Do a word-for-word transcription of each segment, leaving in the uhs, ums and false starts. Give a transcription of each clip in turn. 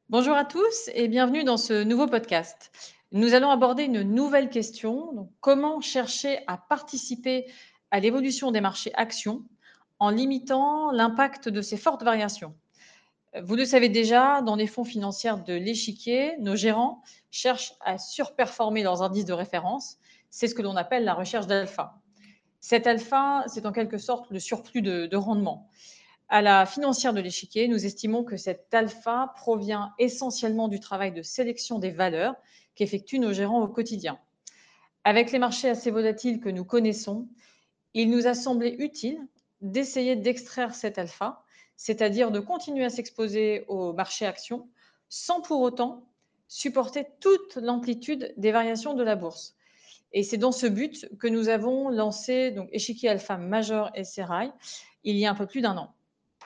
Bonjour à tous et bienvenue dans ce nouveau podcast. Nous allons aborder une nouvelle question. Donc, comment chercher à participer à l'évolution des marchés actions en limitant l'impact de ces fortes variations? Vous le savez déjà, dans les fonds financiers de l'échiquier, nos gérants cherchent à surperformer leurs indices de référence. C'est ce que l'on appelle la recherche d'alpha. Cet alpha, c'est en quelque sorte le surplus de, de rendement. À la financière de l'échiquier, nous estimons que cet alpha provient essentiellement du travail de sélection des valeurs qu'effectuent nos gérants au quotidien. Avec les marchés assez volatiles que nous connaissons, il nous a semblé utile d'essayer d'extraire cet alpha, c'est-à-dire de continuer à s'exposer au marché actions sans pour autant supporter toute l'amplitude des variations de la bourse. Et c'est dans ce but que nous avons lancé donc Échiquier Alpha Major S R I il y a un peu plus d'un an.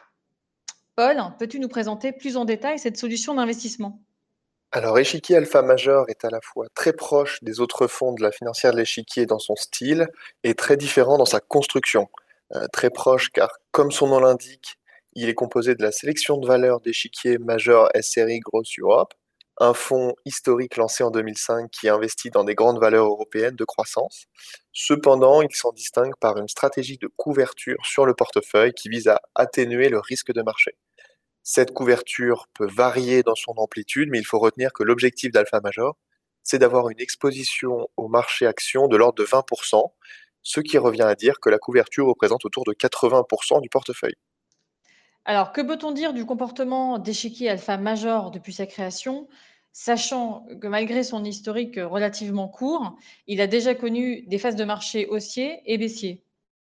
Paul, peux-tu nous présenter plus en détail cette solution d'investissement? Alors, Échiquier Alpha Major est à la fois très proche des autres fonds de la financière de l'échiquier dans son style et très différent dans sa construction. Euh, très proche car, comme son nom l'indique, il est composé de la sélection de valeurs d'Échiquier Major S R I Growth Europe, un fonds historique lancé en deux mille cinq qui investit dans des grandes valeurs européennes de croissance. Cependant, il s'en distingue par une stratégie de couverture sur le portefeuille qui vise à atténuer le risque de marché. Cette couverture peut varier dans son amplitude, mais il faut retenir que l'objectif d'Alpha Major, c'est d'avoir une exposition au marché action de l'ordre de vingt pour cent, ce qui revient à dire que la couverture représente autour de quatre-vingts pour cent du portefeuille. Alors, que peut-on dire du comportement d'échiquier Alpha Major depuis sa création, sachant que malgré son historique relativement court, il a déjà connu des phases de marché haussiers et baissiers?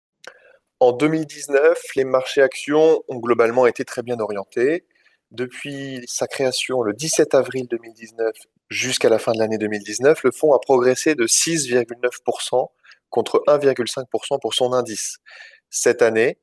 En deux mille dix-neuf, les marchés actions ont globalement été très bien orientés. Depuis sa création le dix-sept avril deux mille dix-neuf jusqu'à la fin de l'année deux mille dix-neuf, le fonds a progressé de six virgule neuf pour cent contre un virgule cinq pour cent pour son indice. Cette année,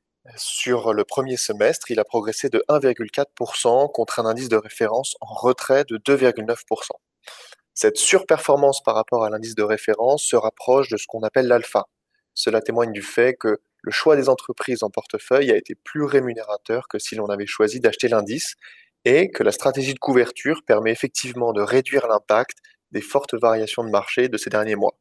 sur le premier semestre, il a progressé de un virgule quatre pour cent contre un indice de référence en retrait de deux virgule neuf pour cent. Cette surperformance par rapport à l'indice de référence se rapproche de ce qu'on appelle l'alpha. Cela témoigne du fait que le choix des entreprises en portefeuille a été plus rémunérateur que si l'on avait choisi d'acheter l'indice et que la stratégie de couverture permet effectivement de réduire l'impact des fortes variations de marché de ces derniers mois.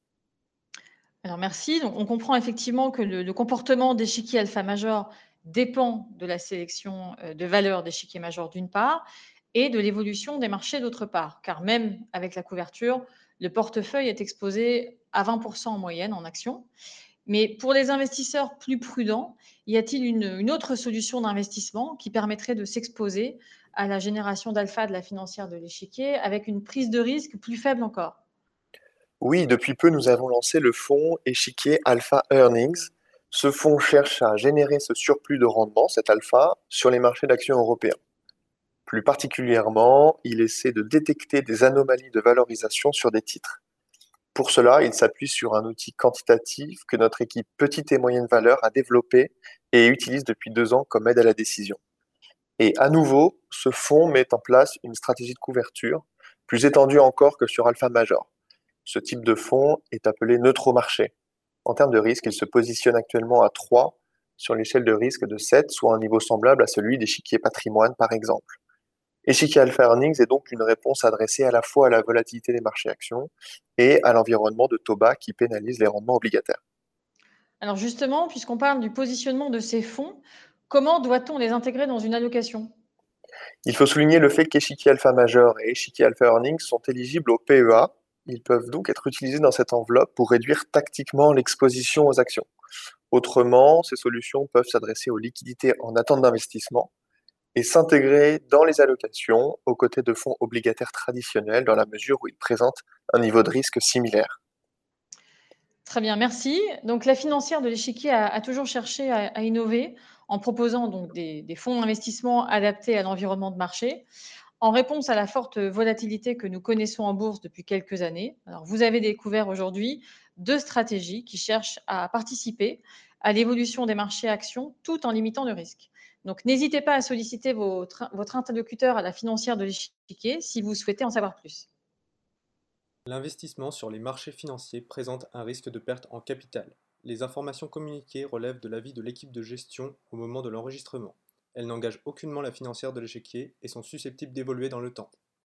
Alors merci. Donc, on comprend effectivement que le, le comportement d'échiquier Alpha Major dépend de la sélection euh, de valeurs d'échiquier Major d'une part et de l'évolution des marchés d'autre part, car même avec la couverture, le portefeuille est exposé à vingt pour cent en moyenne en actions. Mais pour les investisseurs plus prudents, y a-t-il une, une autre solution d'investissement qui permettrait de s'exposer à la génération d'alpha de la financière de l'échiquier avec une prise de risque plus faible encore? Oui, depuis peu, nous avons lancé le fonds échiquier Alpha Earnings. Ce fonds cherche à générer ce surplus de rendement, cet alpha, sur les marchés d'actions européens. Plus particulièrement, il essaie de détecter des anomalies de valorisation sur des titres. Pour cela, il s'appuie sur un outil quantitatif que notre équipe petite et moyenne valeur a développé et utilise depuis deux ans comme aide à la décision. Et à nouveau, ce fonds met en place une stratégie de couverture plus étendue encore que sur Alpha Major. Ce type de fonds est appelé neutro marché. En termes de risque, il se positionne actuellement à trois sur l'échelle de risque de sept, soit un niveau semblable à celui d'échiquier patrimoine par exemple. Échiquier Alpha Earnings est donc une réponse adressée à la fois à la volatilité des marchés actions et à l'environnement de taux bas qui pénalise les rendements obligataires. Alors justement, puisqu'on parle du positionnement de ces fonds, comment doit-on les intégrer dans une allocation? Il faut souligner le fait qu'Échiquier Alpha Major et Échiquier Alpha Earnings sont éligibles au P E A. Ils peuvent donc être utilisés dans cette enveloppe pour réduire tactiquement l'exposition aux actions. Autrement, ces solutions peuvent s'adresser aux liquidités en attente d'investissement et s'intégrer dans les allocations aux côtés de fonds obligataires traditionnels dans la mesure où ils présentent un niveau de risque similaire. Très bien, merci. Donc la financière de l'échiquier a, a toujours cherché à, à innover en proposant donc des, des fonds d'investissement adaptés à l'environnement de marché, en réponse à la forte volatilité que nous connaissons en bourse depuis quelques années. Alors vous avez découvert aujourd'hui deux stratégies qui cherchent à participer à l'évolution des marchés actions tout en limitant le risque. Donc n'hésitez pas à solliciter votre, votre interlocuteur à la financière de l'échiquier si vous souhaitez en savoir plus. L'investissement sur les marchés financiers présente un risque de perte en capital. Les informations communiquées relèvent de l'avis de l'équipe de gestion au moment de l'enregistrement. Elles n'engagent aucunement la financière de l'échiquier et sont susceptibles d'évoluer dans le temps.